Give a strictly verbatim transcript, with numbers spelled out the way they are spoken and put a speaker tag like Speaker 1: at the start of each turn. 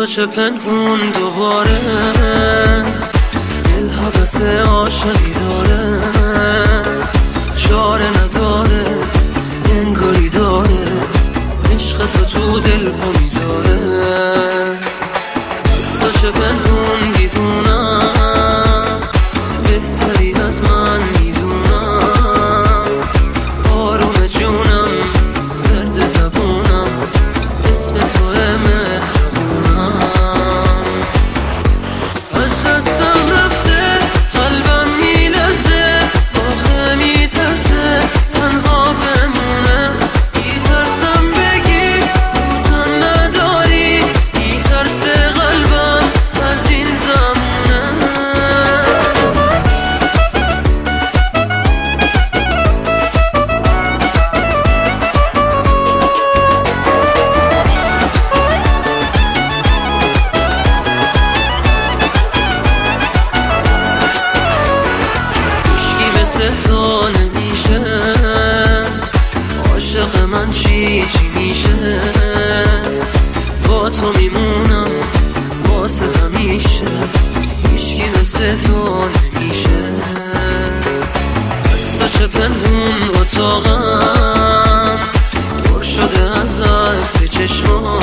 Speaker 1: تو چه پنهون دوباره دل حوث عاشقی داره، چاره نداره انگاری داره، عشق تو تو دل پا میذاره. از تو چه پنهون دیوونم، بهتری از من میدونم، آروم جونم ورد زبونم، اسم تو مهربونم. از دستم رفته قلبم میلرزه، آخه میترسه تنها بمونه، میترسم بگی دوستم نداری، میترسه قلبم از این زمونه. تو نمیشه عاشق من، چی چی میشه، با تو میمونم واسه همیشه، هیچکی مثل تو نمیشه. از تو چه پنهون اتاقم پر شده از عکس چشمات،